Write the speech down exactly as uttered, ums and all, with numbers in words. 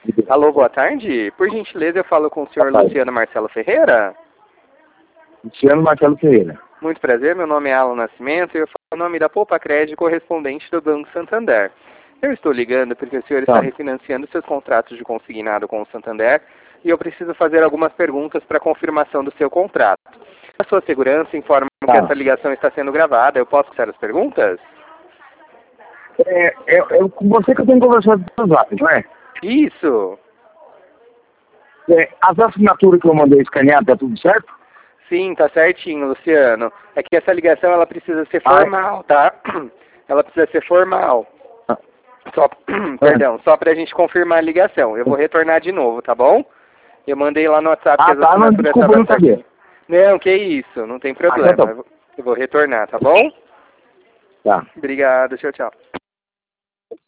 Alô, boa tarde. Por gentileza, eu falo com o senhor Luciano Marcelo Ferreira. Luciano Marcelo Ferreira. Muito prazer, meu nome é Alan Nascimento e eu falo em nome da Poupa Crédito, correspondente do Banco Santander. Eu estou ligando porque o senhor está Tá. refinanciando seus contratos de consignado com o Santander e eu preciso fazer algumas perguntas para confirmação do seu contrato. A sua segurança informa Tá. que essa ligação está sendo gravada. Eu posso fazer as perguntas? É, é, é com você que eu tenho conversado com os lápis, não é? Isso. É, as assinaturas que eu mandei escanear, tá tudo certo? Sim, tá certinho, Luciano. É que essa ligação ela precisa ser Ah, é? formal, tá? Ela precisa ser formal. Ah, Só, perdão, só pra gente confirmar a ligação. Eu vou retornar de novo, tá bom? Eu mandei lá no WhatsApp que ah as tá, não, assinaturas desculpa, eu estavam não sabia. certinhas. Não, que isso, não tem Ah, então problema. tá. Eu vou, eu vou retornar, tá bom? Tá. Obrigado, tchau, tchau.